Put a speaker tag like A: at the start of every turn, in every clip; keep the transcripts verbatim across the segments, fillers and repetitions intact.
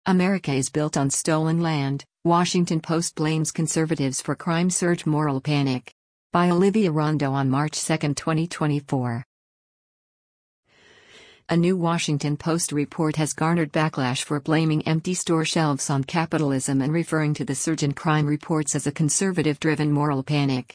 A: America is built on stolen land. Washington Post blames conservatives for crime surge moral panic. By Olivia Rondo on March second, twenty twenty-four. A new Washington Post report has garnered backlash for blaming empty store shelves on capitalism and referring to the surge in crime reports as a conservative-driven moral panic.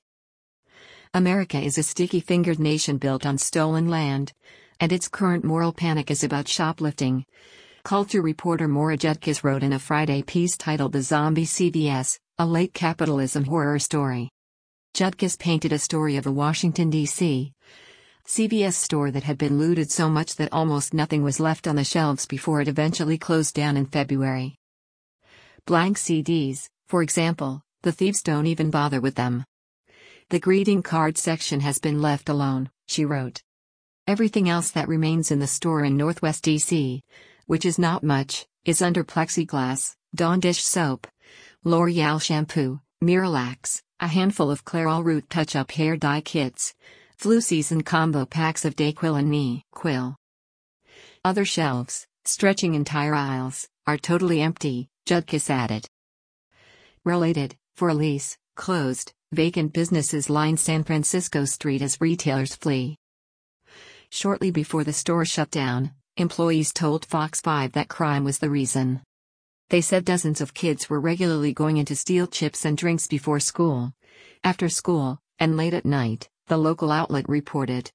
A: America is a sticky-fingered nation built on stolen land, and its current moral panic is about shoplifting. Culture reporter Maura Judkis wrote in a Friday piece titled The Zombie C V S, a late capitalism horror story. Judkis painted a story of a Washington, D C C V S store that had been looted so much that almost nothing was left on the shelves before it eventually closed down in February. Blank C Ds, for example, the thieves don't even bother with them. The greeting card section has been left alone, she wrote. Everything else that remains in the store in Northwest D C, which is not much, is under plexiglass: Dawn dish soap, L'Oreal shampoo, Miralax, a handful of Clairol root touch-up hair dye kits, flu season combo packs of Dayquil and NyQuil. Other shelves, stretching entire aisles, are totally empty, Judkis added. Related, for a lease, closed, vacant businesses line San Francisco Street as retailers flee. Shortly before the store shut down, employees told Fox five that crime was the reason. They said dozens of kids were regularly going in to steal chips and drinks before school, after school, and late at night, the local outlet reported.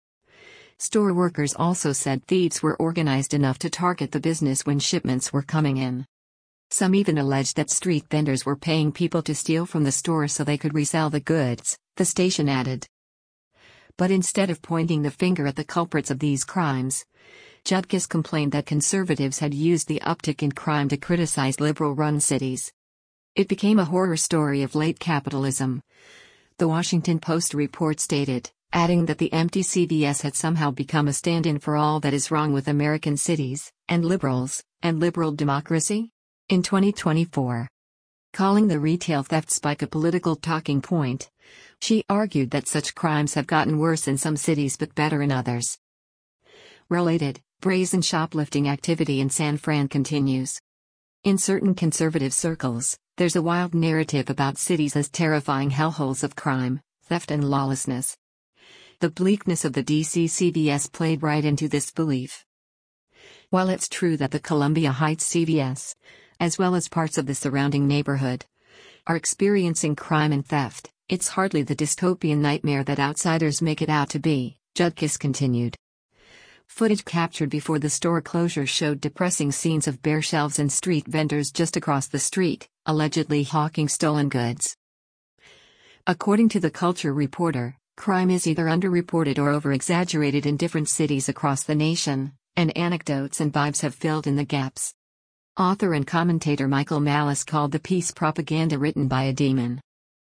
A: Store workers also said thieves were organized enough to target the business when shipments were coming in. Some even alleged that street vendors were paying people to steal from the store so they could resell the goods, the station added. But instead of pointing the finger at the culprits of these crimes, Judkis complained that conservatives had used the uptick in crime to criticize liberal-run cities. It became a horror story of late capitalism, the Washington Post report stated, adding that the empty C V S had somehow become a stand-in for all that is wrong with American cities, and liberals, and liberal democracy? In twenty twenty-four. Calling the retail theft spike a political talking point, she argued that such crimes have gotten worse in some cities but better in others. Related, brazen shoplifting activity in San Fran continues. In certain conservative circles, there's a wild narrative about cities as terrifying hellholes of crime, theft and lawlessness. The bleakness of the D C C V S played right into this belief. While it's true that the Columbia Heights C V S, as well as parts of the surrounding neighborhood, are experiencing crime and theft, it's hardly the dystopian nightmare that outsiders make it out to be, Judkis continued. Footage captured before the store closure showed depressing scenes of bare shelves and street vendors just across the street, allegedly hawking stolen goods. According to the Culture reporter, crime is either underreported or over-exaggerated in different cities across the nation, and anecdotes and vibes have filled in the gaps. Author and commentator Michael Malice called the piece propaganda written by a demon.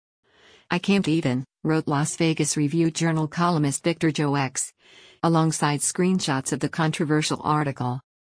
A: I can't even, wrote Las Vegas Review-Journal columnist Victor Joex, alongside screenshots of the controversial article.